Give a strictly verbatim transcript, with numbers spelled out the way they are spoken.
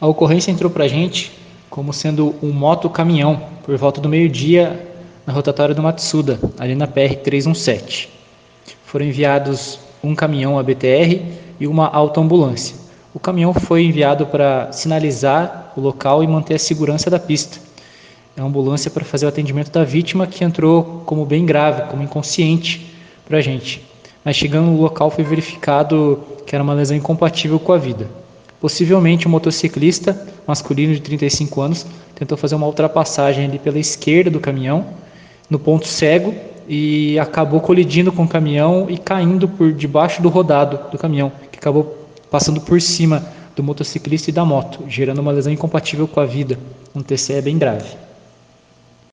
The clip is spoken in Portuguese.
A ocorrência entrou para a gente como sendo um moto-caminhão por volta do meio-dia na rotatória do Matsuda, ali na P R trezentos e dezessete. Foram enviados um caminhão A B T R e uma autoambulância. O caminhão foi enviado para sinalizar o local e manter a segurança da pista. A ambulância para fazer o atendimento da vítima, que entrou como bem grave, como inconsciente para a gente. Mas chegando no local foi verificado que era uma lesão incompatível com a vida. Possivelmente um motociclista masculino de trinta e cinco anos tentou fazer uma ultrapassagem ali pela esquerda do caminhão, no ponto cego, e acabou colidindo com o caminhão e caindo por debaixo do rodado do caminhão, que acabou passando por cima do motociclista e da moto, gerando uma lesão incompatível com a vida, um T C E bem grave.